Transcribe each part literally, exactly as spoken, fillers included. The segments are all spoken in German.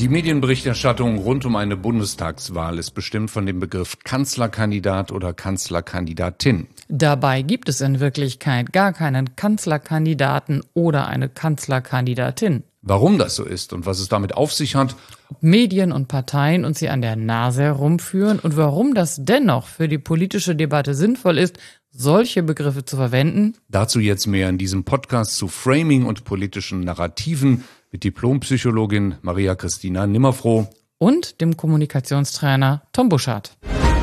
Die Medienberichterstattung rund um eine Bundestagswahl ist bestimmt von dem Begriff Kanzlerkandidat oder Kanzlerkandidatin. Dabei gibt es in Wirklichkeit gar keinen Kanzlerkandidaten oder eine Kanzlerkandidatin. Warum das so ist und was es damit auf sich hat, Ob Medien und Parteien uns sie an der Nase herumführen und warum das dennoch für die politische Debatte sinnvoll ist, solche Begriffe zu verwenden. Dazu jetzt mehr in diesem Podcast zu Framing und politischen Narrativen mit Diplompsychologin Maria Christina Nimmerfroh Und dem Kommunikationstrainer Tom Buschardt.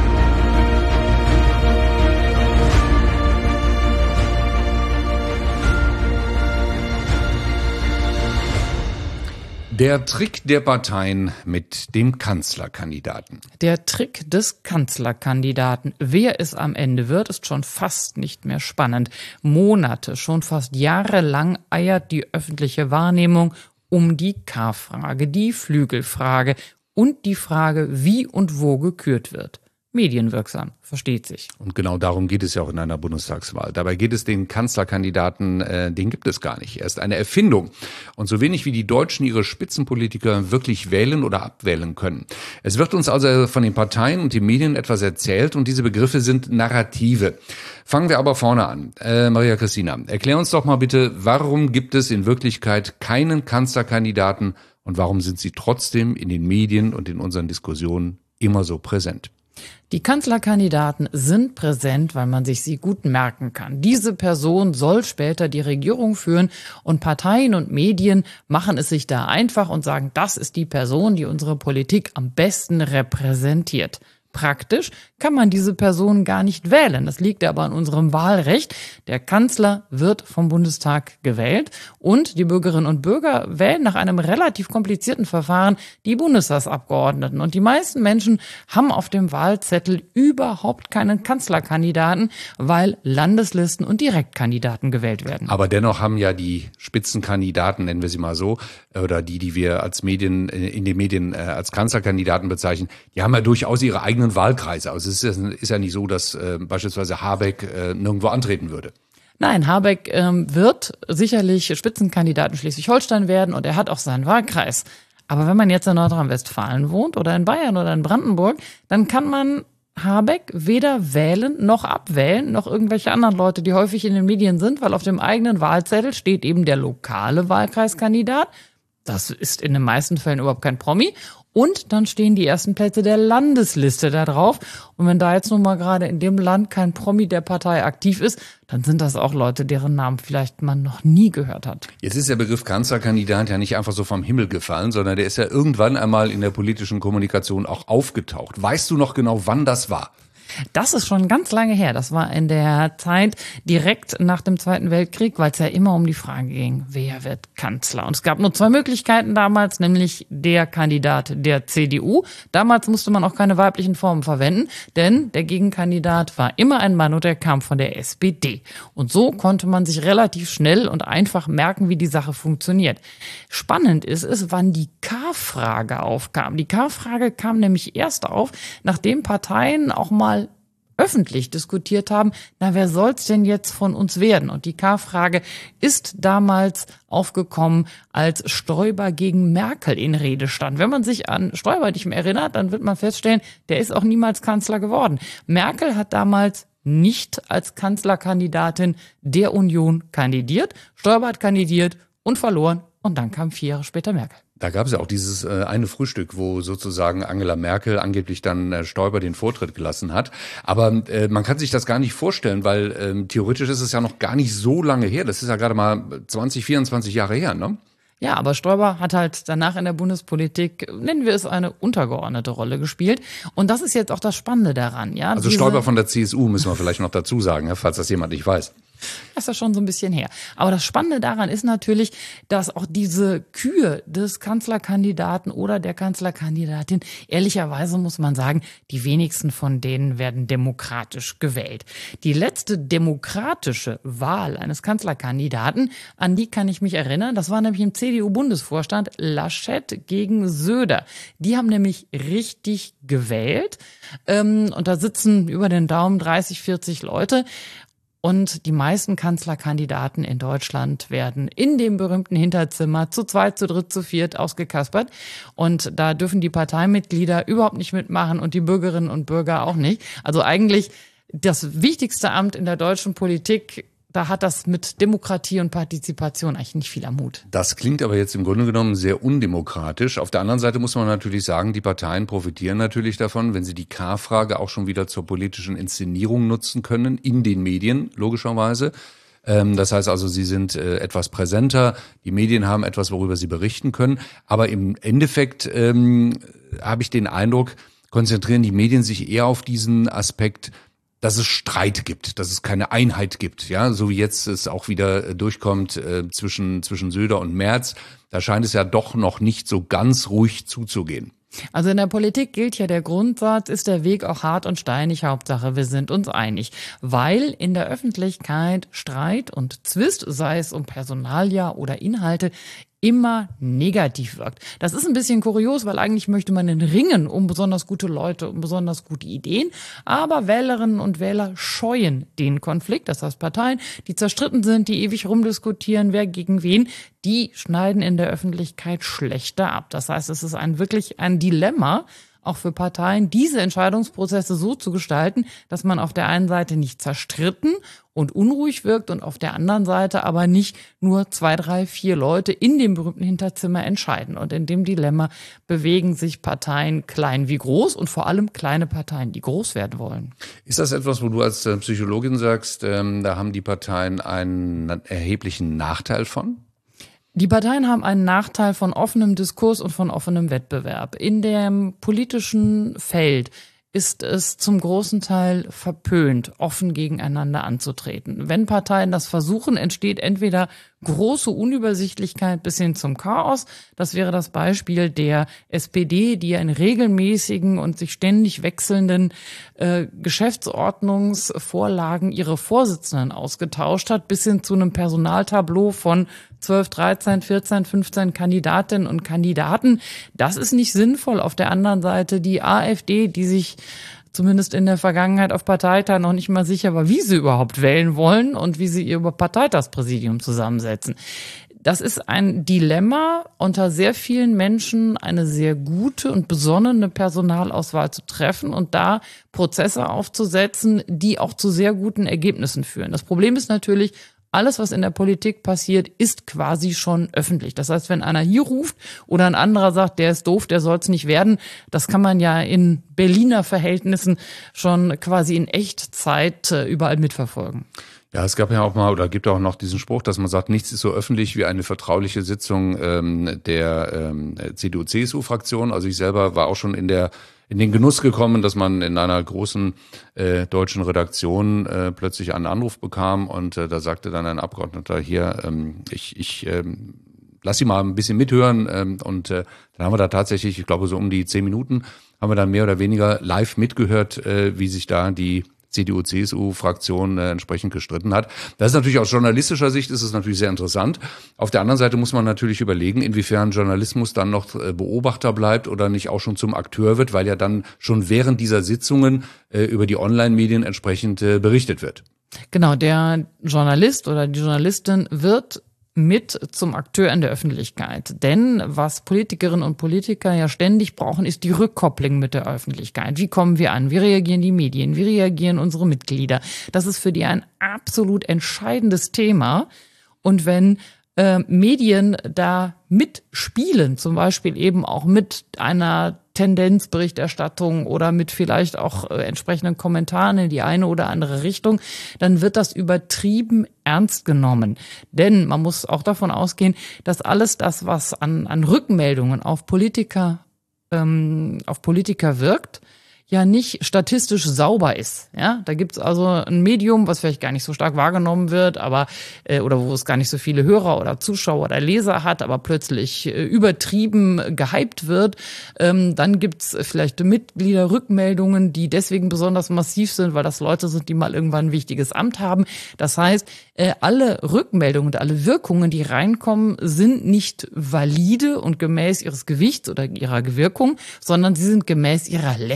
Der Trick der Parteien mit dem Kanzlerkandidaten. Der Trick des Kanzlerkandidaten. Wer es am Ende wird, ist schon fast nicht mehr spannend. Monate, schon fast jahrelang eiert die öffentliche Wahrnehmung um die K-Frage, die Flügelfrage und die Frage, wie und wo gekürt wird. Medienwirksam, versteht sich. Und genau darum geht es ja auch in einer Bundestagswahl. Dabei geht es den Kanzlerkandidaten, äh, den gibt es gar nicht. Er ist eine Erfindung. Und so wenig wie die Deutschen ihre Spitzenpolitiker wirklich wählen oder abwählen können. Es wird uns also von den Parteien und den Medien etwas erzählt und diese Begriffe sind Narrative. Fangen wir aber vorne an. Äh, Maria Christina, erklär uns doch mal bitte, warum gibt es in Wirklichkeit keinen Kanzlerkandidaten und warum sind sie trotzdem in den Medien und in unseren Diskussionen immer so präsent? Die Kanzlerkandidaten sind präsent, weil man sich sie gut merken kann. Diese Person soll später die Regierung führen und Parteien und Medien machen es sich da einfach und sagen, das ist die Person, die unsere Politik am besten repräsentiert. Praktisch kann man diese Person gar nicht wählen. Das liegt aber an unserem Wahlrecht. Der Kanzler wird vom Bundestag gewählt und die Bürgerinnen und Bürger wählen nach einem relativ komplizierten Verfahren die Bundestagsabgeordneten. Und die meisten Menschen haben auf dem Wahlzettel überhaupt keinen Kanzlerkandidaten, weil Landeslisten und Direktkandidaten gewählt werden. Aber dennoch haben ja die Spitzenkandidaten, nennen wir sie mal so, oder die, die wir als Medien, in den Medien als Kanzlerkandidaten bezeichnen, die haben ja durchaus ihre eigenen Wahlkreise. Also es ist, ist ja nicht so, dass äh, beispielsweise Habeck äh, nirgendwo antreten würde. Nein, Habeck ähm, wird sicherlich Spitzenkandidat in Schleswig-Holstein werden und er hat auch seinen Wahlkreis. Aber wenn man jetzt in Nordrhein-Westfalen wohnt oder in Bayern oder in Brandenburg, dann kann man Habeck weder wählen noch abwählen, noch irgendwelche anderen Leute, die häufig in den Medien sind, weil auf dem eigenen Wahlzettel steht eben der lokale Wahlkreiskandidat. Das ist in den meisten Fällen überhaupt kein Promi. Und dann stehen die ersten Plätze der Landesliste da drauf. Und wenn da jetzt nun mal gerade in dem Land kein Promi der Partei aktiv ist, dann sind das auch Leute, deren Namen vielleicht man noch nie gehört hat. Jetzt ist der Begriff Kanzlerkandidat ja nicht einfach so vom Himmel gefallen, sondern der ist ja irgendwann einmal in der politischen Kommunikation auch aufgetaucht. Weißt du noch genau, wann das war? Das ist schon ganz lange her. Das war in der Zeit direkt nach dem Zweiten Weltkrieg, weil es ja immer um die Frage ging, wer wird Kanzler? Und es gab nur zwei Möglichkeiten damals, nämlich der Kandidat der C D U. Damals musste man auch keine weiblichen Formen verwenden, denn der Gegenkandidat war immer ein Mann und er kam von der S P D. Und so konnte man sich relativ schnell und einfach merken, wie die Sache funktioniert. Spannend ist es, wann die K-Frage aufkam. Die K-Frage kam nämlich erst auf, nachdem Parteien auch mal öffentlich diskutiert haben, na, wer soll's denn jetzt von uns werden? Und die K-Frage ist damals aufgekommen, als Stoiber gegen Merkel in Rede stand. Wenn man sich an Stoiber nicht mehr erinnert, dann wird man feststellen, der ist auch niemals Kanzler geworden. Merkel hat damals nicht als Kanzlerkandidatin der Union kandidiert. Stoiber hat kandidiert und verloren und dann kam vier Jahre später Merkel. Da gab es ja auch dieses äh, eine Frühstück, wo sozusagen Angela Merkel angeblich dann äh, Stoiber den Vortritt gelassen hat. Aber äh, man kann sich das gar nicht vorstellen, weil ähm, theoretisch ist es ja noch gar nicht so lange her. Das ist ja gerade mal zwanzig, vierundzwanzig Jahre her, ne? Ja, aber Stoiber hat halt danach in der Bundespolitik, nennen wir es, eine untergeordnete Rolle gespielt. Und das ist jetzt auch das Spannende daran, ja. Also Stoiber von der C S U müssen wir vielleicht noch dazu sagen, falls das jemand nicht weiß. Das ist ja schon so ein bisschen her. Aber das Spannende daran ist natürlich, dass auch diese Kür des Kanzlerkandidaten oder der Kanzlerkandidatin, ehrlicherweise muss man sagen, die wenigsten von denen werden demokratisch gewählt. Die letzte demokratische Wahl eines Kanzlerkandidaten, an die kann ich mich erinnern, das war nämlich im C D U-Bundesvorstand Laschet gegen Söder. Die haben nämlich richtig gewählt. Und da sitzen über den Daumen dreißig, vierzig Leute. Und die meisten Kanzlerkandidaten in Deutschland werden in dem berühmten Hinterzimmer zu zweit, zu dritt, zu viert ausgekaspert. Und da dürfen die Parteimitglieder überhaupt nicht mitmachen und die Bürgerinnen und Bürger auch nicht. Also eigentlich das wichtigste Amt in der deutschen Politik, da hat das mit Demokratie und Partizipation eigentlich nicht viel am Hut. Das klingt aber jetzt im Grunde genommen sehr undemokratisch. Auf der anderen Seite muss man natürlich sagen, die Parteien profitieren natürlich davon, wenn sie die K-Frage auch schon wieder zur politischen Inszenierung nutzen können, in den Medien, logischerweise. Das heißt also, sie sind etwas präsenter, die Medien haben etwas, worüber sie berichten können. Aber im Endeffekt ähm, habe ich den Eindruck, konzentrieren die Medien sich eher auf diesen Aspekt, dass es Streit gibt, dass es keine Einheit gibt, ja, so wie jetzt es auch wieder durchkommt äh, zwischen zwischen Söder und Merz. Da scheint es ja doch noch nicht so ganz ruhig zuzugehen. Also in der Politik gilt ja der Grundsatz, ist der Weg auch hart und steinig, Hauptsache wir sind uns einig. Weil in der Öffentlichkeit Streit und Zwist, sei es um Personalia oder Inhalte, immer negativ wirkt. Das ist ein bisschen kurios, weil eigentlich möchte man in Ringen um besonders gute Leute, um besonders gute Ideen, aber Wählerinnen und Wähler scheuen den Konflikt. Das heißt, Parteien, die zerstritten sind, die ewig rumdiskutieren, wer gegen wen, die schneiden in der Öffentlichkeit schlechter ab. Das heißt, es ist ein wirklich ein Dilemma, auch für Parteien, diese Entscheidungsprozesse so zu gestalten, dass man auf der einen Seite nicht zerstritten und unruhig wirkt und auf der anderen Seite aber nicht nur zwei, drei, vier Leute in dem berühmten Hinterzimmer entscheiden. Und in dem Dilemma bewegen sich Parteien klein wie groß und vor allem kleine Parteien, die groß werden wollen. Ist das etwas, wo du als Psychologin sagst, ähm, da haben die Parteien einen erheblichen Nachteil von? Die Parteien haben einen Nachteil von offenem Diskurs und von offenem Wettbewerb. In dem politischen Feld ist es zum großen Teil verpönt, offen gegeneinander anzutreten. Wenn Parteien das versuchen, entsteht entweder große Unübersichtlichkeit bis hin zum Chaos. Das wäre das Beispiel der S P D, die ja in regelmäßigen und sich ständig wechselnden äh, Geschäftsordnungsvorlagen ihre Vorsitzenden ausgetauscht hat, bis hin zu einem Personaltableau von zwölf, dreizehn, vierzehn, fünfzehn Kandidatinnen und Kandidaten. Das ist nicht sinnvoll. Auf der anderen Seite die AfD, die sich zumindest in der Vergangenheit auf Parteitag noch nicht mal sicher war, wie sie überhaupt wählen wollen und wie sie ihr Parteitagspräsidium zusammensetzen. Das ist ein Dilemma, unter sehr vielen Menschen eine sehr gute und besonnene Personalauswahl zu treffen und da Prozesse aufzusetzen, die auch zu sehr guten Ergebnissen führen. Das Problem ist natürlich, alles, was in der Politik passiert, ist quasi schon öffentlich. Das heißt, wenn einer hier ruft oder ein anderer sagt, der ist doof, der soll es nicht werden, das kann man ja in Berliner Verhältnissen schon quasi in Echtzeit überall mitverfolgen. Ja, es gab ja auch mal oder gibt auch noch diesen Spruch, dass man sagt, nichts ist so öffentlich wie eine vertrauliche Sitzung ähm, der ähm, C D U-C S U-Fraktion. Also ich selber war auch schon in der in den Genuss gekommen, dass man in einer großen äh, deutschen Redaktion äh, plötzlich einen Anruf bekam und äh, da sagte dann ein Abgeordneter hier, ähm, ich ich ähm, lass Sie mal ein bisschen mithören ähm, und äh, dann haben wir da tatsächlich, ich glaube so um die zehn Minuten, haben wir dann mehr oder weniger live mitgehört, äh, wie sich da die C D U-C S U-Fraktion äh, entsprechend gestritten hat. Das ist natürlich aus journalistischer Sicht ist es natürlich sehr interessant. Auf der anderen Seite muss man natürlich überlegen, inwiefern Journalismus dann noch äh, Beobachter bleibt oder nicht auch schon zum Akteur wird, weil ja dann schon während dieser Sitzungen äh, über die Online-Medien entsprechend äh, berichtet wird. Genau, der Journalist oder die Journalistin wird mit zum Akteur in der Öffentlichkeit. Denn was Politikerinnen und Politiker ja ständig brauchen, ist die Rückkopplung mit der Öffentlichkeit. Wie kommen wir an? Wie reagieren die Medien? Wie reagieren unsere Mitglieder? Das ist für die ein absolut entscheidendes Thema. Und wenn äh, Medien da mitspielen, zum Beispiel eben auch mit einer Tendenzberichterstattung oder mit vielleicht auch äh, entsprechenden Kommentaren in die eine oder andere Richtung, dann wird das übertrieben ernst genommen. Denn man muss auch davon ausgehen, dass alles das, was an, an Rückmeldungen auf Politiker, ähm, auf Politiker wirkt, ja nicht statistisch sauber ist. Ja, da gibt's also ein Medium, was vielleicht gar nicht so stark wahrgenommen wird, aber äh, oder wo es gar nicht so viele Hörer oder Zuschauer oder Leser hat, aber plötzlich äh, übertrieben gehypt wird. Ähm, dann gibt's vielleicht Mitgliederrückmeldungen, die deswegen besonders massiv sind, weil das Leute sind, die mal irgendwann ein wichtiges Amt haben. Das heißt, äh, alle Rückmeldungen und alle Wirkungen, die reinkommen, sind nicht valide und gemäß ihres Gewichts oder ihrer Wirkung, sondern sie sind gemäß ihrer Lästigkeit.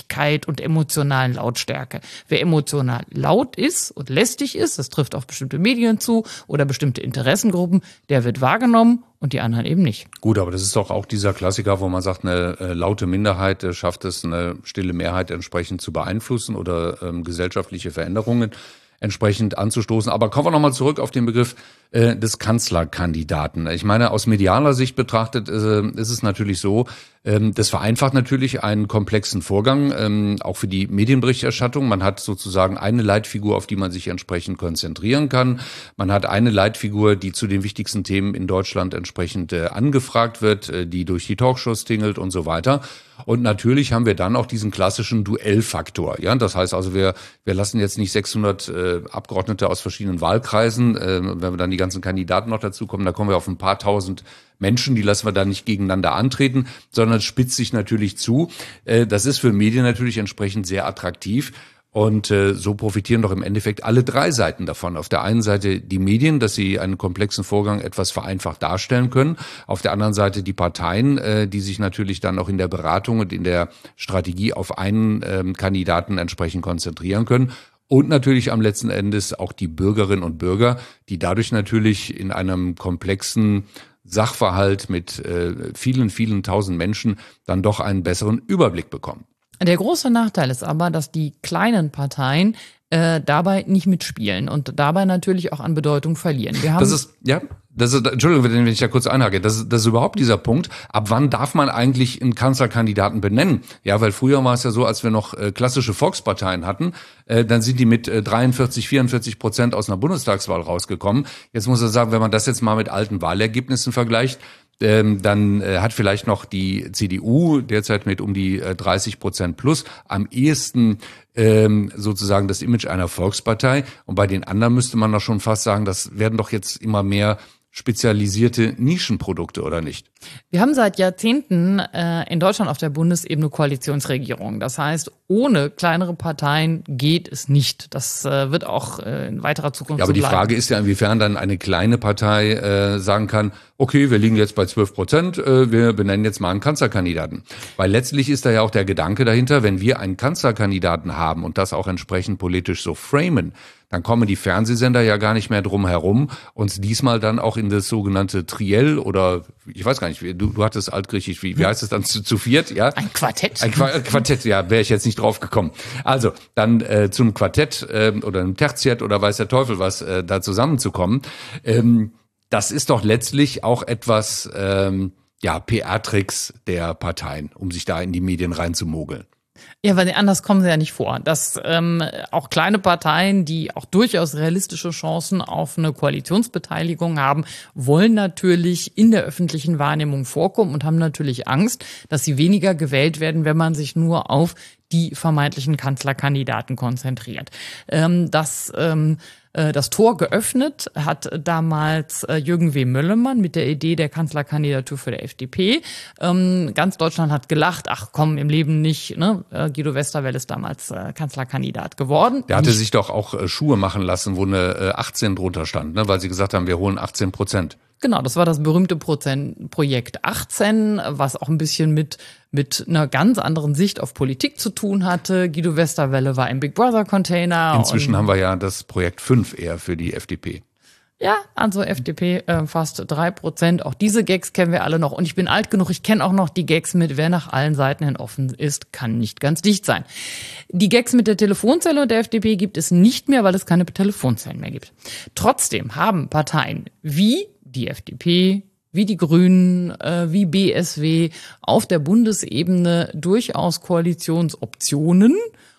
Lästigkeit und emotionalen Lautstärke. Wer emotional laut ist und lästig ist, das trifft auf bestimmte Medien zu oder bestimmte Interessengruppen, der wird wahrgenommen und die anderen eben nicht. Gut, aber das ist doch auch dieser Klassiker, wo man sagt, eine äh, laute Minderheit äh, schafft es, eine stille Mehrheit entsprechend zu beeinflussen oder ähm, gesellschaftliche Veränderungen entsprechend anzustoßen. Aber kommen wir nochmal zurück auf den Begriff äh, des Kanzlerkandidaten. Ich meine, aus medialer Sicht betrachtet äh, ist es natürlich so, ähm, das vereinfacht natürlich einen komplexen Vorgang, ähm, auch für die Medienberichterstattung. Man hat sozusagen eine Leitfigur, auf die man sich entsprechend konzentrieren kann. Man hat eine Leitfigur, die zu den wichtigsten Themen in Deutschland entsprechend äh, angefragt wird, äh, die durch die Talkshows tingelt und so weiter. Und natürlich haben wir dann auch diesen klassischen Duellfaktor. Ja, das heißt also, wir wir lassen jetzt nicht sechshundert äh, Abgeordnete aus verschiedenen Wahlkreisen, äh, wenn wir dann die ganzen Kandidaten noch dazu kommen, da kommen wir auf ein paar tausend Menschen, die lassen wir da nicht gegeneinander antreten, sondern es spitzt sich natürlich zu. Äh, das ist für Medien natürlich entsprechend sehr attraktiv. Und äh, so profitieren doch im Endeffekt alle drei Seiten davon. Auf der einen Seite die Medien, dass sie einen komplexen Vorgang etwas vereinfacht darstellen können. Auf der anderen Seite die Parteien, äh, die sich natürlich dann auch in der Beratung und in der Strategie auf einen ähm, Kandidaten entsprechend konzentrieren können. Und natürlich am letzten Endes auch die Bürgerinnen und Bürger, die dadurch natürlich in einem komplexen Sachverhalt mit äh, vielen, vielen tausend Menschen dann doch einen besseren Überblick bekommen. Der große Nachteil ist aber, dass die kleinen Parteien äh, dabei nicht mitspielen und dabei natürlich auch an Bedeutung verlieren. Wir haben das ist, ja, das ist, Entschuldigung, wenn ich da kurz einhake, das ist, das ist überhaupt dieser Punkt. Ab wann darf man eigentlich einen Kanzlerkandidaten benennen? Ja, weil früher war es ja so, als wir noch äh, klassische Volksparteien hatten, äh, dann sind die mit äh, dreiundvierzig, vierundvierzig Prozent aus einer Bundestagswahl rausgekommen. Jetzt muss man sagen, wenn man das jetzt mal mit alten Wahlergebnissen vergleicht, Ähm, dann äh, hat vielleicht noch die C D U derzeit mit um die äh, dreißig Prozent plus am ehesten ähm, sozusagen das Image einer Volkspartei. Und bei den anderen müsste man doch schon fast sagen, das werden doch jetzt immer mehr spezialisierte Nischenprodukte, oder nicht? Wir haben seit Jahrzehnten äh, in Deutschland auf der Bundesebene Koalitionsregierung. Das heißt, ohne kleinere Parteien geht es nicht. Das äh, wird auch äh, in weiterer Zukunft ja, aber so bleiben. Die Frage ist ja, inwiefern dann eine kleine Partei äh, sagen kann, okay, wir liegen jetzt bei zwölf Prozent, äh, wir benennen jetzt mal einen Kanzlerkandidaten. Weil letztlich ist da ja auch der Gedanke dahinter, wenn wir einen Kanzlerkandidaten haben und das auch entsprechend politisch so framen, dann kommen die Fernsehsender ja gar nicht mehr drum herum, uns diesmal dann auch in das sogenannte Triell oder ich weiß gar nicht, du, du hattest altgriechisch, wie, wie heißt es dann zu, zu viert? Ja, ein Quartett. Ein Qu- Quartett, ja, wäre ich jetzt nicht drauf gekommen. Also dann äh, zum Quartett äh, oder einem Tertiett oder weiß der Teufel was, äh, da zusammenzukommen. Ähm, das ist doch letztlich auch etwas, ähm, ja, P R-Tricks der Parteien, um sich da in die Medien reinzumogeln. Ja, weil anders kommen sie ja nicht vor. Dass ähm, auch kleine Parteien, die auch durchaus realistische Chancen auf eine Koalitionsbeteiligung haben, wollen natürlich in der öffentlichen Wahrnehmung vorkommen und haben natürlich Angst, dass sie weniger gewählt werden, wenn man sich nur auf die vermeintlichen Kanzlerkandidaten konzentriert. Ähm, das ähm, Das Tor geöffnet hat damals Jürgen W. Möllemann mit der Idee der Kanzlerkandidatur für die F D P. Ähm, ganz Deutschland hat gelacht, ach komm, im Leben nicht. Ne? Guido Westerwelle ist damals Kanzlerkandidat geworden. Der hatte nicht. sich doch auch Schuhe machen lassen, wo eine achtzehn drunter stand, ne? Weil sie gesagt haben, wir holen achtzehn Prozent. Genau, das war das berühmte Prozent Projekt achtzehn, was auch ein bisschen mit mit einer ganz anderen Sicht auf Politik zu tun hatte. Guido Westerwelle war im Big Brother Container. Inzwischen haben wir ja das Projekt fünf eher für die F D P. Ja, also F D P äh, fast drei Prozent. Auch diese Gags kennen wir alle noch. Und ich bin alt genug, ich kenne auch noch die Gags mit, wer nach allen Seiten hin offen ist, kann nicht ganz dicht sein. Die Gags mit der Telefonzelle und der F D P gibt es nicht mehr, weil es keine Telefonzellen mehr gibt. Trotzdem haben Parteien wie die F D P, wie die Grünen, äh, wie B S W auf der Bundesebene durchaus Koalitionsoptionen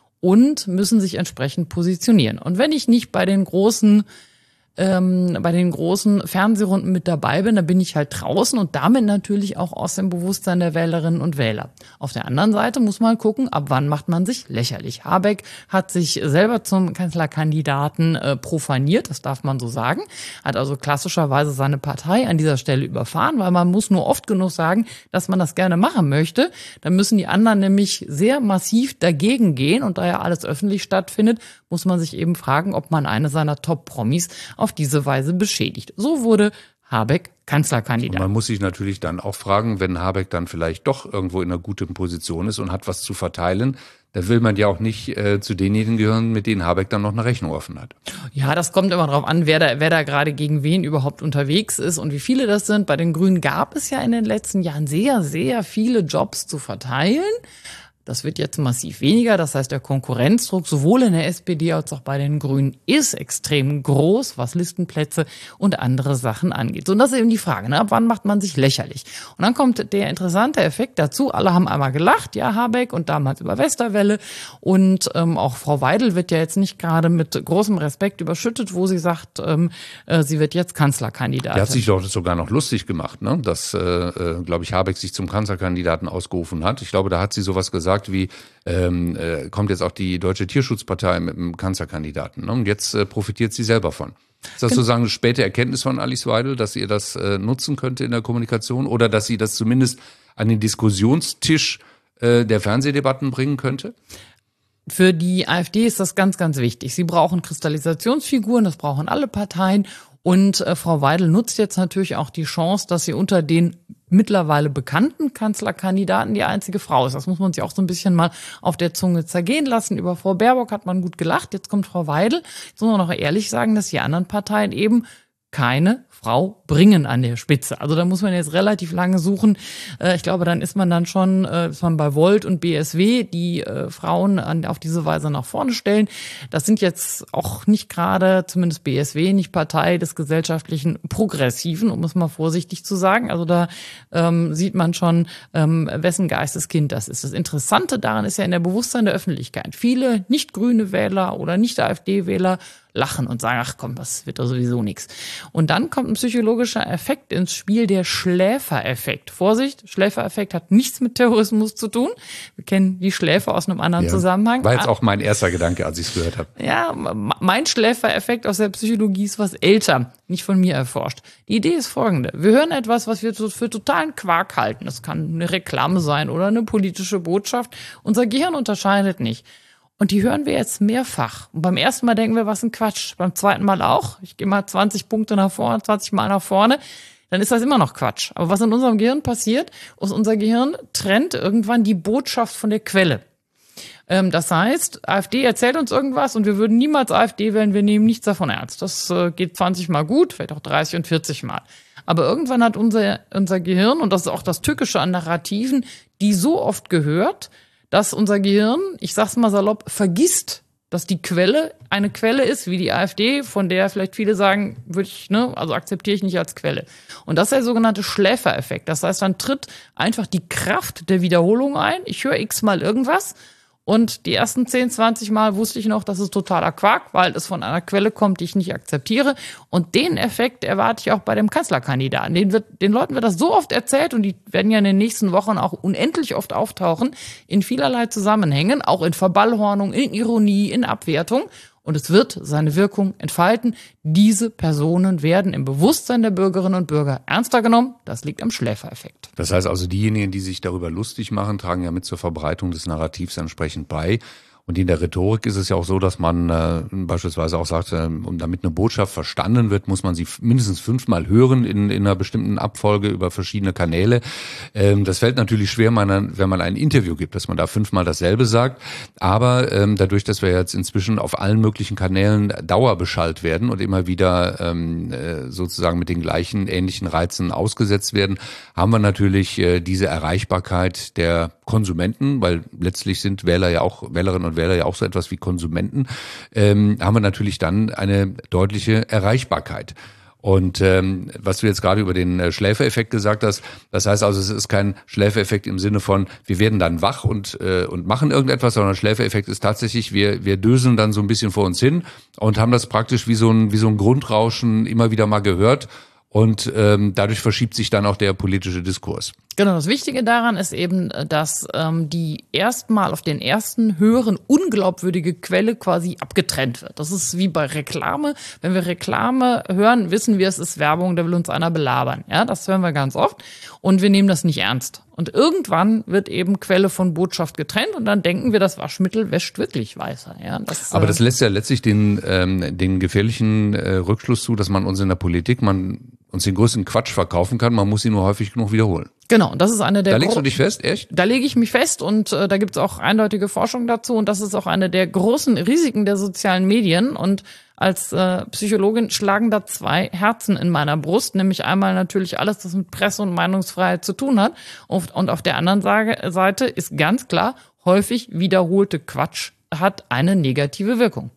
und müssen sich entsprechend positionieren. Und wenn ich nicht bei den großen ähm, bei den großen Fernsehrunden mit dabei bin, dann bin ich halt draußen und damit natürlich auch aus dem Bewusstsein der Wählerinnen und Wähler. Auf der anderen Seite muss man gucken, ab wann macht man sich lächerlich. Habeck hat sich selber zum Kanzlerkandidaten äh, profaniert, das darf man so sagen, hat also klassischerweise seine Partei an dieser Stelle überfahren, weil man muss nur oft genug sagen, dass man das gerne machen möchte. Dann müssen die anderen nämlich sehr massiv dagegen gehen und da ja alles öffentlich stattfindet, muss man sich eben fragen, ob man eine seiner Top-Promis auf diese Weise beschädigt. So wurde Habeck Kanzlerkandidat. Und man muss sich natürlich dann auch fragen, wenn Habeck dann vielleicht doch irgendwo in einer guten Position ist und hat was zu verteilen, da will man ja auch nicht äh, zu denjenigen gehören, mit denen Habeck dann noch eine Rechnung offen hat. Ja, das kommt immer drauf an, wer da, wer da gerade gegen wen überhaupt unterwegs ist und wie viele das sind. Bei den Grünen gab es ja in den letzten Jahren sehr, sehr viele Jobs zu verteilen. Das wird jetzt massiv weniger. Das heißt, der Konkurrenzdruck sowohl in der S P D als auch bei den Grünen ist extrem groß, was Listenplätze und andere Sachen angeht. So, und das ist eben die Frage, ne? Ab wann macht man sich lächerlich? Und dann kommt der interessante Effekt dazu. Alle haben einmal gelacht, ja, Habeck und damals über Westerwelle. Und ähm, auch Frau Weidel wird ja jetzt nicht gerade mit großem Respekt überschüttet, wo sie sagt, ähm, äh, sie wird jetzt Kanzlerkandidatin. Der hat sich doch sogar noch lustig gemacht, ne? Dass, äh, äh, glaube ich, Habeck sich zum Kanzlerkandidaten ausgerufen hat. Ich glaube, da hat sie sowas gesagt wie, ähm, äh, kommt jetzt auch die Deutsche Tierschutzpartei mit einem Kanzlerkandidaten. Ne? Und jetzt äh, profitiert sie selber von. Ist das sozusagen eine späte Erkenntnis von Alice Weidel, dass ihr das äh, nutzen könnte in der Kommunikation oder dass sie das zumindest an den Diskussionstisch äh, der Fernsehdebatten bringen könnte? Für die AfD ist das ganz, ganz wichtig. Sie brauchen Kristallisationsfiguren, das brauchen alle Parteien. Und äh, Frau Weidel nutzt jetzt natürlich auch die Chance, dass sie unter den mittlerweile bekannten Kanzlerkandidaten die einzige Frau ist. Das muss man sich auch so ein bisschen mal auf der Zunge zergehen lassen. Über Frau Baerbock hat man gut gelacht. Jetzt kommt Frau Weidel. Jetzt muss man noch ehrlich sagen, dass die anderen Parteien eben keine Frau bringen an der Spitze. Also da muss man jetzt relativ lange suchen. Ich glaube, dann ist man dann schon, ist man bei Volt und B S W, die Frauen auf diese Weise nach vorne stellen. Das sind jetzt auch nicht gerade, zumindest B S W, nicht Partei des gesellschaftlichen Progressiven, um es mal vorsichtig zu sagen. Also da ähm, sieht man schon, ähm, wessen Geisteskind das ist. Das Interessante daran ist ja in der Bewusstsein der Öffentlichkeit. Viele nicht grüne Wähler oder nicht AfD-Wähler lachen und sagen, ach komm, das wird doch sowieso nichts. Und dann kommt ein psychologischer Effekt ins Spiel, der Schläfereffekt. Vorsicht, Schläfereffekt hat nichts mit Terrorismus zu tun. Wir kennen die Schläfer aus einem anderen ja, Zusammenhang. War jetzt auch mein erster Gedanke, als ich es gehört habe. Ja, mein Schläfereffekt aus der Psychologie ist was älter, nicht von mir erforscht. Die Idee ist folgende. Wir hören etwas, was wir für totalen Quark halten. Das kann eine Reklame sein oder eine politische Botschaft. Unser Gehirn unterscheidet nicht. Und die hören wir jetzt mehrfach. Und beim ersten Mal denken wir, was ein Quatsch. Beim zweiten Mal auch. Ich gehe mal zwanzig Punkte nach vorne, zwanzig Mal nach vorne. Dann ist das immer noch Quatsch. Aber was in unserem Gehirn passiert, ist, unser Gehirn trennt irgendwann die Botschaft von der Quelle. Ähm, das heißt, AfD erzählt uns irgendwas und wir würden niemals AfD wählen, wir nehmen nichts davon ernst. Das äh, geht zwanzig Mal gut, vielleicht auch dreißig und vierzig Mal. Aber irgendwann hat unser, unser Gehirn, und das ist auch das Tückische an Narrativen, die so oft gehört, dass unser Gehirn, ich sag's mal salopp, vergisst, dass die Quelle eine Quelle ist, wie die AfD, von der vielleicht viele sagen, würde ich, ne, also akzeptiere ich nicht als Quelle. Und das ist der sogenannte Schläfereffekt. Das heißt, dann tritt einfach die Kraft der Wiederholung ein. Ich höre x-mal irgendwas. Und die ersten zehn, zwanzig Mal wusste ich noch, das ist totaler Quark, weil es von einer Quelle kommt, die ich nicht akzeptiere. Und den Effekt erwarte ich auch bei dem Kanzlerkandidaten. Den, wird, den Leuten wird das so oft erzählt und die werden ja in den nächsten Wochen auch unendlich oft auftauchen, in vielerlei Zusammenhängen, auch in Verballhornung, in Ironie, in Abwertung. Und es wird seine Wirkung entfalten. Diese Personen werden im Bewusstsein der Bürgerinnen und Bürger ernster genommen. Das liegt am Schläfereffekt. Das heißt also, diejenigen, die sich darüber lustig machen, tragen ja mit zur Verbreitung des Narrativs entsprechend bei. Und in der Rhetorik ist es ja auch so, dass man äh, beispielsweise auch sagt, äh, um damit eine Botschaft verstanden wird, muss man sie mindestens fünfmal hören in, in einer bestimmten Abfolge über verschiedene Kanäle. Ähm, das fällt natürlich schwer, man, wenn man ein Interview gibt, dass man da fünfmal dasselbe sagt. Aber ähm, dadurch, dass wir jetzt inzwischen auf allen möglichen Kanälen dauerbeschallt werden und immer wieder ähm, äh, sozusagen mit den gleichen ähnlichen Reizen ausgesetzt werden, haben wir natürlich äh, diese Erreichbarkeit der Konsumenten, weil letztlich sind Wähler ja auch, Wählerinnen und Wähler ja auch so etwas wie Konsumenten, ähm, haben wir natürlich dann eine deutliche Erreichbarkeit. Und ähm, was du jetzt gerade über den äh, Schläfereffekt gesagt hast, das heißt also, es ist kein Schläfereffekt im Sinne von, wir werden dann wach und äh, und machen irgendetwas, sondern Schläfereffekt ist tatsächlich, wir wir döseln dann so ein bisschen vor uns hin und haben das praktisch wie so ein wie so ein Grundrauschen immer wieder mal gehört. Und ähm, dadurch verschiebt sich dann auch der politische Diskurs. Genau, das Wichtige daran ist eben, dass ähm, die erstmal auf den ersten höheren unglaubwürdige Quelle quasi abgetrennt wird. Das ist wie bei Reklame. Wenn wir Reklame hören, wissen wir, es ist Werbung, da will uns einer belabern. Ja, das hören wir ganz oft und wir nehmen das nicht ernst. Und irgendwann wird eben Quelle von Botschaft getrennt und dann denken wir, das Waschmittel wäscht wirklich weißer. Ja, das, aber das lässt ja letztlich den ähm, den gefährlichen äh, Rückschluss zu, dass man uns in der Politik, man uns den größten Quatsch verkaufen kann, man muss ihn nur häufig genug wiederholen. Genau, das ist eine der Da legst du dich fest, echt? Da lege ich mich fest und äh, da gibt es auch eindeutige Forschung dazu und das ist auch eine der großen Risiken der sozialen Medien und als äh, Psychologin schlagen da zwei Herzen in meiner Brust, nämlich einmal natürlich alles, was mit Presse- und Meinungsfreiheit zu tun hat und, und auf der anderen Seite ist ganz klar, häufig wiederholte Quatsch hat eine negative Wirkung.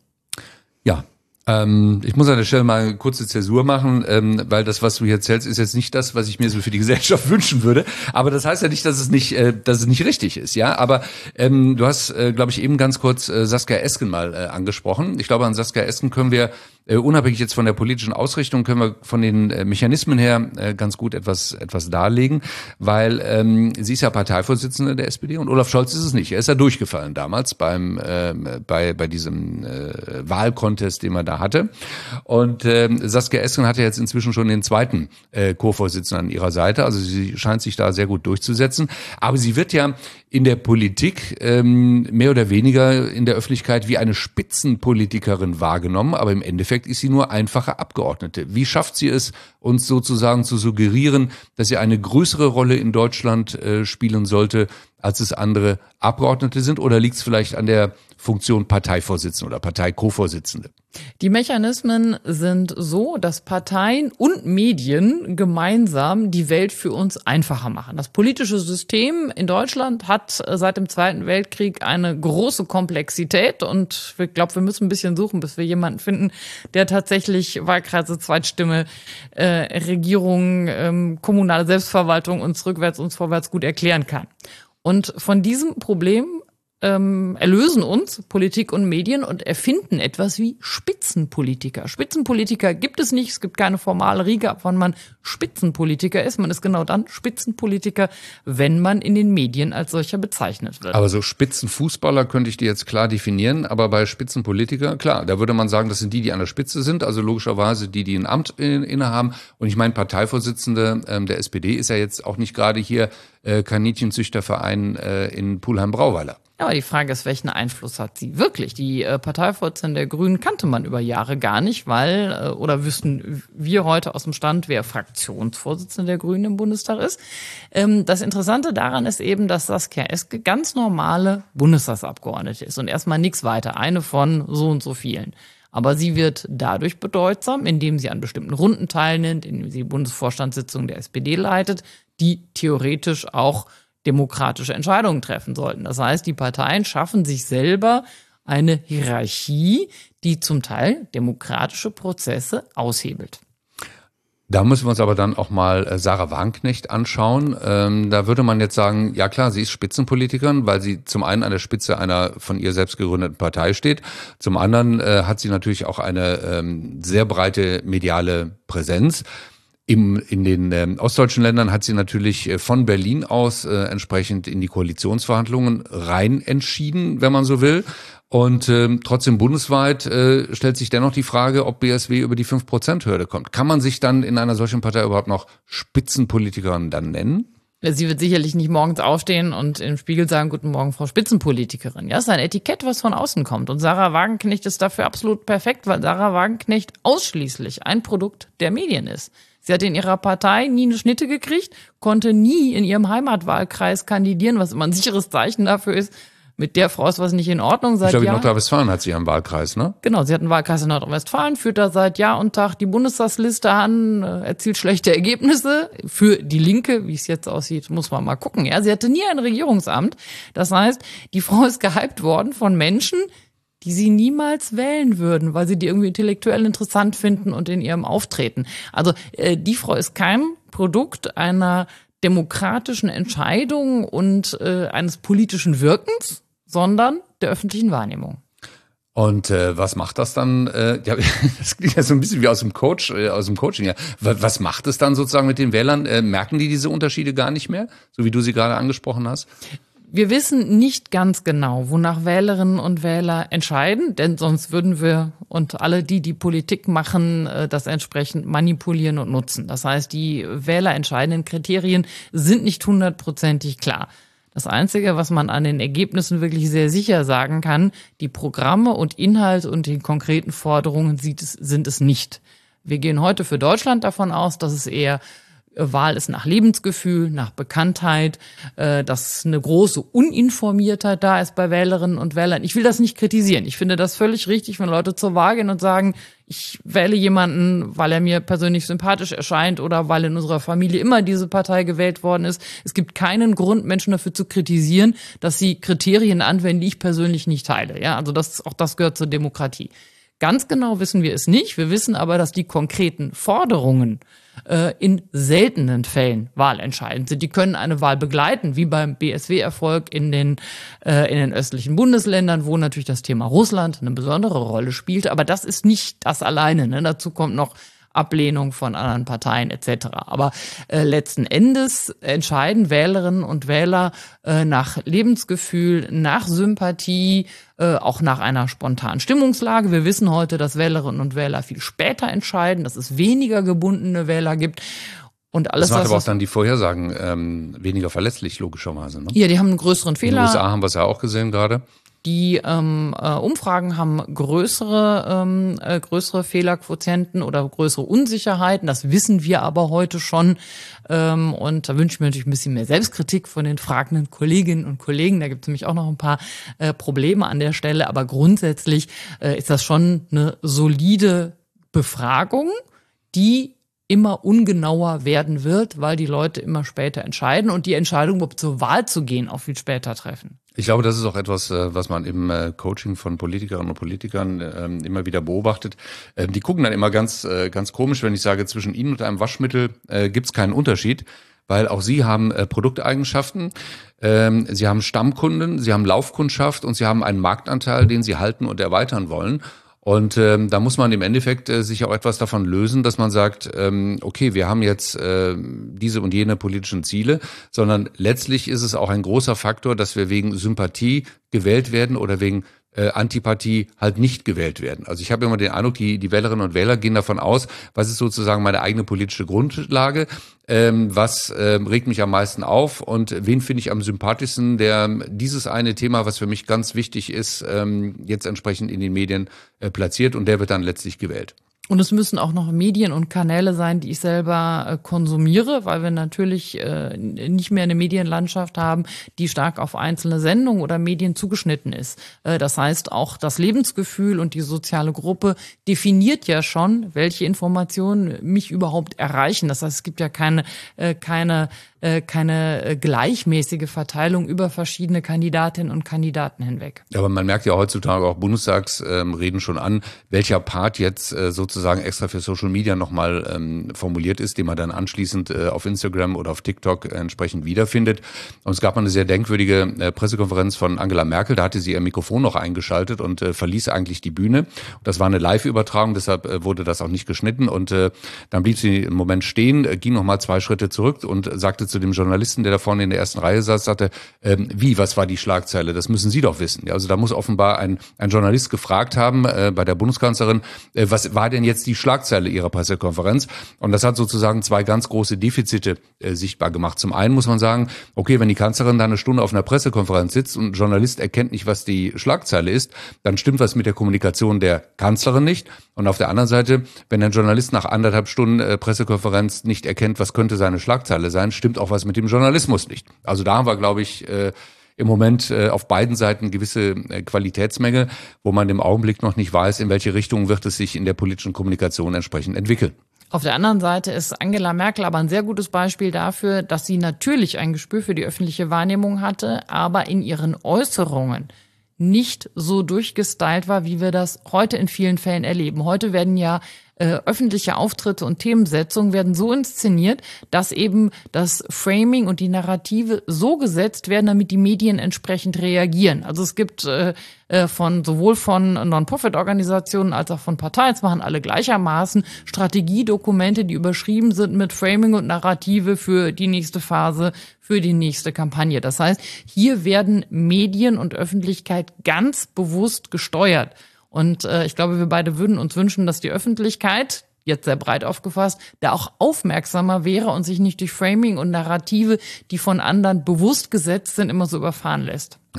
Ja. Ähm, ich muss an der Stelle mal eine kurze Zäsur machen, ähm, weil das, was du hier erzählst, ist jetzt nicht das, was ich mir so für die Gesellschaft wünschen würde. Aber das heißt ja nicht, dass es nicht, äh, dass es nicht richtig ist, ja. Aber ähm, du hast, äh, glaube ich, eben ganz kurz äh, Saskia Esken mal äh, angesprochen. Ich glaube, an Saskia Esken können wir äh, unabhängig jetzt von der politischen Ausrichtung, können wir von den äh, Mechanismen her äh, ganz gut etwas etwas darlegen, weil ähm, sie ist ja Parteivorsitzende der S P D und Olaf Scholz ist es nicht. Er ist ja durchgefallen damals beim äh, bei bei diesem äh, Wahlcontest, den man da hatte. Und ähm, Saskia Esken hatte jetzt inzwischen schon den zweiten äh, Co-Vorsitzenden an ihrer Seite. Also sie scheint sich da sehr gut durchzusetzen. Aber sie wird ja in der Politik ähm, mehr oder weniger in der Öffentlichkeit wie eine Spitzenpolitikerin wahrgenommen. Aber im Endeffekt ist sie nur einfache Abgeordnete. Wie schafft sie es, uns sozusagen zu suggerieren, dass sie eine größere Rolle in Deutschland äh, spielen sollte, als es andere Abgeordnete sind? Oder liegt es vielleicht an der Funktion Parteivorsitzende oder Partei-Co-Vorsitzende? Die Mechanismen sind so, dass Parteien und Medien gemeinsam die Welt für uns einfacher machen. Das politische System in Deutschland hat seit dem Zweiten Weltkrieg eine große Komplexität und ich glaube, wir müssen ein bisschen suchen, bis wir jemanden finden, der tatsächlich Wahlkreise, Zweitstimme, äh, Regierung, ähm, kommunale Selbstverwaltung uns rückwärts und vorwärts gut erklären kann. Und von diesem Problem ähm, erlösen uns Politik und Medien und erfinden etwas wie Spitzenpolitiker. Spitzenpolitiker gibt es nicht, es gibt keine formale Riege, ab wann man Spitzenpolitiker ist. Man ist genau dann Spitzenpolitiker, wenn man in den Medien als solcher bezeichnet wird. Aber so Spitzenfußballer könnte ich die jetzt klar definieren, aber bei Spitzenpolitiker, klar, da würde man sagen, das sind die, die an der Spitze sind, also logischerweise die, die ein Amt innehaben. Und ich meine, Parteivorsitzende ähm, der S P D ist ja jetzt auch nicht gerade hier äh, Kaninchenzüchterverein äh, in Pulheim-Brauweiler. Ja, aber die Frage ist, welchen Einfluss hat sie wirklich? Die äh, Parteivorsitzende der Grünen kannte man über Jahre gar nicht, weil, äh, oder wüssten wir heute aus dem Stand, wer Fraktionsvorsitzende der Grünen im Bundestag ist. Ähm, das Interessante daran ist eben, dass Saskia Esken ganz normale Bundestagsabgeordnete ist und erstmal nichts weiter, eine von so und so vielen. Aber sie wird dadurch bedeutsam, indem sie an bestimmten Runden teilnimmt, indem sie die Bundesvorstandssitzung der S P D leitet, die theoretisch auch demokratische Entscheidungen treffen sollten. Das heißt, die Parteien schaffen sich selber eine Hierarchie, die zum Teil demokratische Prozesse aushebelt. Da müssen wir uns aber dann auch mal Sarah Wagenknecht anschauen. Ähm, da würde man jetzt sagen, ja klar, sie ist Spitzenpolitikerin, weil sie zum einen an der Spitze einer von ihr selbst gegründeten Partei steht. Zum anderen äh, hat sie natürlich auch eine ähm, sehr breite mediale Präsenz. Im, in den ähm, ostdeutschen Ländern hat sie natürlich äh, von Berlin aus äh, entsprechend in die Koalitionsverhandlungen rein entschieden, wenn man so will. Und ähm, trotzdem bundesweit äh, stellt sich dennoch die Frage, ob B S W über die fünf Prozent Hürde kommt. Kann man sich dann in einer solchen Partei überhaupt noch Spitzenpolitikerin dann nennen? Sie wird sicherlich nicht morgens aufstehen und im Spiegel sagen, guten Morgen, Frau Spitzenpolitikerin. Ja, es ist ein Etikett, was von außen kommt. Und Sarah Wagenknecht ist dafür absolut perfekt, weil Sarah Wagenknecht ausschließlich ein Produkt der Medien ist. Sie hat in ihrer Partei nie eine Schnitte gekriegt, konnte nie in ihrem Heimatwahlkreis kandidieren, was immer ein sicheres Zeichen dafür ist. Mit der Frau ist was nicht in Ordnung seit Jahren. Ich glaube, Jahren. in Nordrhein-Westfalen hat sie einen Wahlkreis, ne? Genau, sie hat einen Wahlkreis in Nordrhein-Westfalen, führt da seit Jahr und Tag die Bundestagsliste an, erzielt schlechte Ergebnisse. Für die Linke, wie es jetzt aussieht, muss man mal gucken. Ja, sie hatte nie ein Regierungsamt. Das heißt, die Frau ist gehypt worden von Menschen, die sie niemals wählen würden, weil sie die irgendwie intellektuell interessant finden und in ihrem Auftreten. Also äh, die Frau ist kein Produkt einer demokratischen Entscheidung und äh, eines politischen Wirkens, sondern der öffentlichen Wahrnehmung. Und äh, was macht das dann? Äh, ja, das klingt ja so ein bisschen wie aus dem Coach, äh, aus dem Coaching. Ja. Was macht es dann sozusagen mit den Wählern? Äh, merken die diese Unterschiede gar nicht mehr, so wie du sie gerade angesprochen hast? Wir wissen nicht ganz genau, wonach Wählerinnen und Wähler entscheiden, denn sonst würden wir und alle die, die Politik machen, das entsprechend manipulieren und nutzen. Das heißt, die wählerentscheidenden Kriterien sind nicht hundertprozentig klar. Das Einzige, was man an den Ergebnissen wirklich sehr sicher sagen kann, die Programme und Inhalte und die konkreten Forderungen sind es nicht. Wir gehen heute für Deutschland davon aus, dass es eher Wahl ist nach Lebensgefühl, nach Bekanntheit, äh, dass eine große Uninformiertheit da ist bei Wählerinnen und Wählern. Ich will das nicht kritisieren. Ich finde das völlig richtig, wenn Leute zur Wahl gehen und sagen, ich wähle jemanden, weil er mir persönlich sympathisch erscheint oder weil in unserer Familie immer diese Partei gewählt worden ist. Es gibt keinen Grund, Menschen dafür zu kritisieren, dass sie Kriterien anwenden, die ich persönlich nicht teile. Ja, also das, auch das gehört zur Demokratie. Ganz genau wissen wir es nicht. Wir wissen aber, dass die konkreten Forderungen äh, in seltenen Fällen wahlentscheidend sind. Die können eine Wahl begleiten, wie beim B S W-Erfolg in den äh, in den östlichen Bundesländern, wo natürlich das Thema Russland eine besondere Rolle spielt. Aber das ist nicht das alleine. Ne? Dazu kommt noch Ablehnung von anderen Parteien et cetera. Aber äh, letzten Endes entscheiden Wählerinnen und Wähler äh, nach Lebensgefühl, nach Sympathie, äh, auch nach einer spontanen Stimmungslage. Wir wissen heute, dass Wählerinnen und Wähler viel später entscheiden, dass es weniger gebundene Wähler gibt. Und alles, das macht was aber auch dann die Vorhersagen ähm, weniger verlässlich, logischerweise. Ne? Ja, die haben einen größeren Fehler. In den U S A haben wir es ja auch gesehen gerade. Die ähm, äh, Umfragen haben größere ähm, äh, größere Fehlerquotienten oder größere Unsicherheiten. Das wissen wir aber heute schon. Ähm, und da wünsche ich mir natürlich ein bisschen mehr Selbstkritik von den fragenden Kolleginnen und Kollegen. Da gibt es nämlich auch noch ein paar äh, Probleme an der Stelle. Aber grundsätzlich äh, ist das schon eine solide Befragung, die immer ungenauer werden wird, weil die Leute immer später entscheiden und die Entscheidung, überhaupt zur Wahl zu gehen, auch viel später treffen. Ich glaube, das ist auch etwas, was man im Coaching von Politikerinnen und Politikern immer wieder beobachtet. Die gucken dann immer ganz, ganz komisch, wenn ich sage, zwischen ihnen und einem Waschmittel gibt es keinen Unterschied, weil auch sie haben Produkteigenschaften, sie haben Stammkunden, sie haben Laufkundschaft und sie haben einen Marktanteil, den sie halten und erweitern wollen. Und ähm, da muss man im Endeffekt äh, sich auch etwas davon lösen, dass man sagt, ähm, okay, wir haben jetzt äh, diese und jene politischen Ziele, sondern letztlich ist es auch ein großer Faktor, dass wir wegen Sympathie gewählt werden oder wegen äh, Antipathie halt nicht gewählt werden. Also ich habe immer den Eindruck, die, die Wählerinnen und Wähler gehen davon aus, was ist sozusagen meine eigene politische Grundlage, ähm, was ähm, regt mich am meisten auf und wen finde ich am sympathischsten, der dieses eine Thema, was für mich ganz wichtig ist, ähm, jetzt entsprechend in den Medien äh, platziert und der wird dann letztlich gewählt. Und es müssen auch noch Medien und Kanäle sein, die ich selber äh, konsumiere, weil wir natürlich äh, nicht mehr eine Medienlandschaft haben, die stark auf einzelne Sendungen oder Medien zugeschnitten ist. Äh, das heißt, auch das Lebensgefühl und die soziale Gruppe definiert ja schon, welche Informationen mich überhaupt erreichen. Das heißt, es gibt ja keine äh, keine äh, keine äh, gleichmäßige Verteilung über verschiedene Kandidatinnen und Kandidaten hinweg. Aber man merkt ja heutzutage auch Bundestagsreden ähm, schon an, welcher Part jetzt äh, sozusagen extra für Social Media nochmal ähm, formuliert ist, den man dann anschließend äh, auf Instagram oder auf TikTok äh, entsprechend wiederfindet. Und es gab mal eine sehr denkwürdige äh, Pressekonferenz von Angela Merkel, da hatte sie ihr Mikrofon noch eingeschaltet und äh, verließ eigentlich die Bühne. Das war eine Live-Übertragung, deshalb äh, wurde das auch nicht geschnitten und äh, dann blieb sie einen Moment stehen, äh, ging nochmal zwei Schritte zurück und sagte zu dem Journalisten, der da vorne in der ersten Reihe saß, sagte, ähm, wie, was war die Schlagzeile? Das müssen Sie doch wissen. Ja, also da muss offenbar ein, ein Journalist gefragt haben äh, bei der Bundeskanzlerin, äh, was war denn jetzt die Schlagzeile ihrer Pressekonferenz? Und das hat sozusagen zwei ganz große Defizite äh, sichtbar gemacht. Zum einen muss man sagen, okay, wenn die Kanzlerin da eine Stunde auf einer Pressekonferenz sitzt und ein Journalist erkennt nicht, was die Schlagzeile ist, dann stimmt was mit der Kommunikation der Kanzlerin nicht. Und auf der anderen Seite, wenn ein Journalist nach anderthalb Stunden äh, Pressekonferenz nicht erkennt, was könnte seine Schlagzeile sein, stimmt auch was mit dem Journalismus nicht. Also da haben wir, glaube ich, äh, im Moment äh, auf beiden Seiten gewisse äh, Qualitätsmängel, wo man im Augenblick noch nicht weiß, in welche Richtung wird es sich in der politischen Kommunikation entsprechend entwickeln. Auf der anderen Seite ist Angela Merkel aber ein sehr gutes Beispiel dafür, dass sie natürlich ein Gespür für die öffentliche Wahrnehmung hatte, aber in ihren Äußerungen nicht so durchgestylt war, wie wir das heute in vielen Fällen erleben. Heute werden ja äh, öffentliche Auftritte und Themensetzungen werden so inszeniert, dass eben das Framing und die Narrative so gesetzt werden, damit die Medien entsprechend reagieren. Also es gibt äh, von sowohl von Non-Profit-Organisationen als auch von Parteien, es machen alle gleichermaßen Strategiedokumente, die überschrieben sind mit Framing und Narrative für die nächste Phase, für die nächste Kampagne. Das heißt, hier werden Medien und Öffentlichkeit ganz bewusst gesteuert. Und äh, ich glaube, wir beide würden uns wünschen, dass die Öffentlichkeit, jetzt sehr breit aufgefasst, da auch aufmerksamer wäre und sich nicht durch Framing und Narrative, die von anderen bewusst gesetzt sind, immer so überfahren lässt.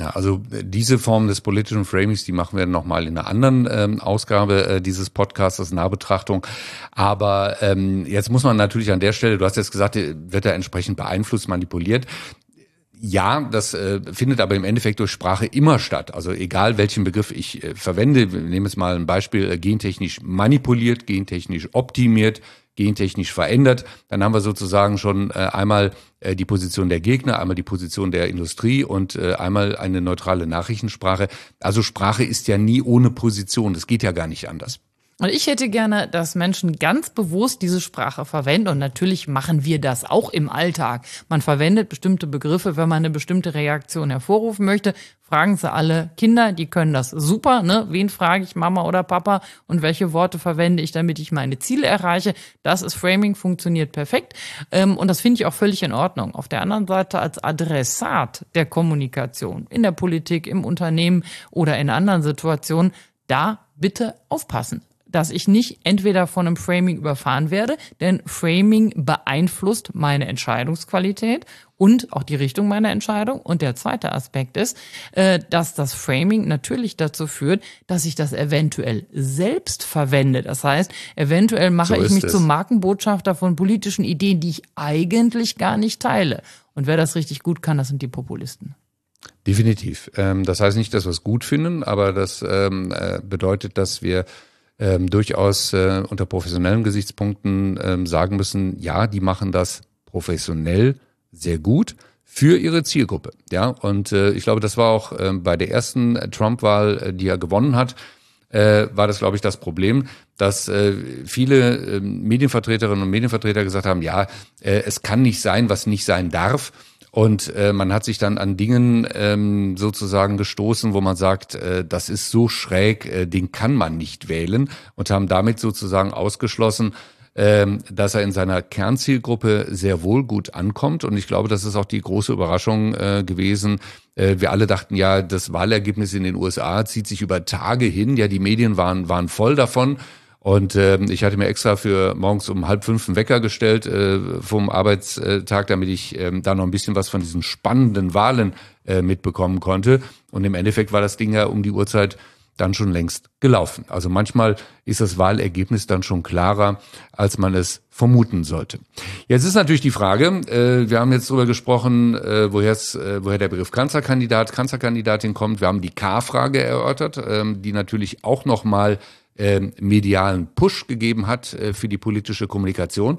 Ja, also diese Form des politischen Framings, die machen wir nochmal in einer anderen ähm, Ausgabe äh, dieses Podcasts, Nahbetrachtung. Aber ähm, jetzt muss man natürlich an der Stelle, du hast jetzt gesagt, wird er entsprechend beeinflusst, manipuliert. Ja, das äh, findet aber im Endeffekt durch Sprache immer statt. Also egal, welchen Begriff ich äh, verwende, wir nehmen jetzt mal ein Beispiel, äh, gentechnisch manipuliert, gentechnisch optimiert, gentechnisch verändert, dann haben wir sozusagen schon äh, einmal äh, die Position der Gegner, einmal die Position der Industrie und äh, einmal eine neutrale Nachrichtensprache. Also Sprache ist ja nie ohne Position, das geht ja gar nicht anders. Und ich hätte gerne, dass Menschen ganz bewusst diese Sprache verwenden. Und natürlich machen wir das auch im Alltag. Man verwendet bestimmte Begriffe, wenn man eine bestimmte Reaktion hervorrufen möchte. Fragen Sie alle Kinder, die können das super. Ne? Wen frage ich, Mama oder Papa? Und welche Worte verwende ich, damit ich meine Ziele erreiche? Das ist Framing, funktioniert perfekt. Und das finde ich auch völlig in Ordnung. Auf der anderen Seite als Adressat der Kommunikation in der Politik, im Unternehmen oder in anderen Situationen, da bitte aufpassen, dass ich nicht entweder von einem Framing überfahren werde, denn Framing beeinflusst meine Entscheidungsqualität und auch die Richtung meiner Entscheidung. Und der zweite Aspekt ist, dass das Framing natürlich dazu führt, dass ich das eventuell selbst verwende. Das heißt, eventuell mache so ich mich es. zum Markenbotschafter von politischen Ideen, die ich eigentlich gar nicht teile. Und wer das richtig gut kann, das sind die Populisten. Definitiv. Das heißt nicht, dass wir es gut finden, aber das bedeutet, dass wir Ähm, durchaus äh, unter professionellen Gesichtspunkten ähm, sagen müssen, ja, die machen das professionell sehr gut für ihre Zielgruppe. Ja, und äh, ich glaube, das war auch äh, bei der ersten Trump-Wahl, äh, die er gewonnen hat, äh, war das, glaube ich, das Problem, dass äh, viele äh, Medienvertreterinnen und Medienvertreter gesagt haben, ja, äh, es kann nicht sein, was nicht sein darf. Und äh, man hat sich dann an Dingen ähm, sozusagen gestoßen, wo man sagt, äh, das ist so schräg, äh, den kann man nicht wählen, und haben damit sozusagen ausgeschlossen, äh, dass er in seiner Kernzielgruppe sehr wohl gut ankommt. Und ich glaube, das ist auch die große Überraschung äh, gewesen. Äh, wir alle dachten ja, das Wahlergebnis in den U S A zieht sich über Tage hin. Ja, die Medien waren waren voll davon. Und äh, ich hatte mir extra für morgens um halb fünf einen Wecker gestellt äh, vom Arbeitstag, damit ich äh, da noch ein bisschen was von diesen spannenden Wahlen äh, mitbekommen konnte. Und im Endeffekt war das Ding ja um die Uhrzeit dann schon längst gelaufen. Also manchmal ist das Wahlergebnis dann schon klarer, als man es vermuten sollte. Jetzt ist natürlich die Frage, äh, wir haben jetzt darüber gesprochen, äh, woher äh, woher der Begriff Kanzlerkandidat, Kanzlerkandidatin kommt. Wir haben die K-Frage erörtert, äh, die natürlich auch nochmal Äh, medialen Push gegeben hat äh, für die politische Kommunikation.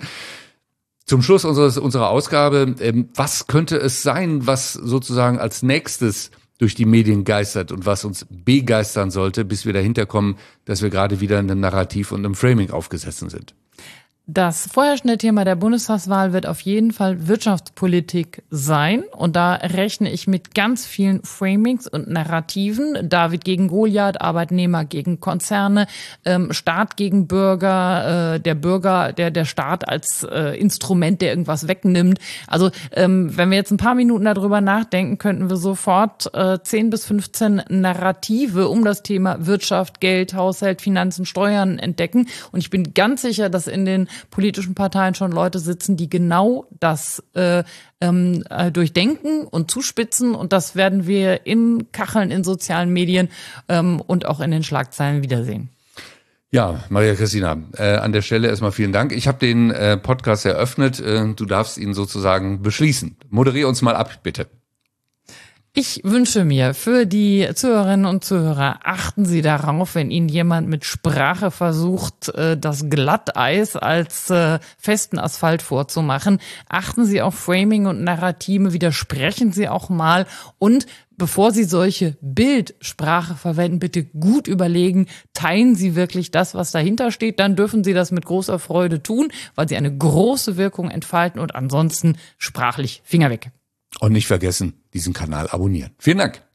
Zum Schluss unseres, unserer Ausgabe, äh, was könnte es sein, was sozusagen als nächstes durch die Medien geistert und was uns begeistern sollte, bis wir dahinter kommen, dass wir gerade wieder in einem Narrativ und einem Framing aufgesessen sind? Das vorherrschende Thema der Bundestagswahl wird auf jeden Fall Wirtschaftspolitik sein. Und da rechne ich mit ganz vielen Framings und Narrativen. David gegen Goliath, Arbeitnehmer gegen Konzerne, ähm, Staat gegen Bürger, äh, der Bürger, der der Staat als äh, Instrument, der irgendwas wegnimmt. Also ähm, wenn wir jetzt ein paar Minuten darüber nachdenken, könnten wir sofort äh, zehn bis fünfzehn Narrative um das Thema Wirtschaft, Geld, Haushalt, Finanzen, Steuern entdecken. Und ich bin ganz sicher, dass in den politischen Parteien schon Leute sitzen, die genau das äh, ähm, äh, durchdenken und zuspitzen. Und das werden wir in Kacheln, in sozialen Medien ähm, und auch in den Schlagzeilen wiedersehen. Ja, Maria Christina, äh, an der Stelle erstmal vielen Dank. Ich habe den äh, Podcast eröffnet. Äh, du darfst ihn sozusagen beschließen. Moderier uns mal ab, bitte. Ich wünsche mir für die Zuhörerinnen und Zuhörer, achten Sie darauf, wenn Ihnen jemand mit Sprache versucht, das Glatteis als festen Asphalt vorzumachen. Achten Sie auf Framing und Narrative, widersprechen Sie auch mal und bevor Sie solche Bildsprache verwenden, bitte gut überlegen, teilen Sie wirklich das, was dahinter steht, dann dürfen Sie das mit großer Freude tun, weil Sie eine große Wirkung entfalten und ansonsten sprachlich Finger weg. Und nicht vergessen, diesen Kanal abonnieren. Vielen Dank.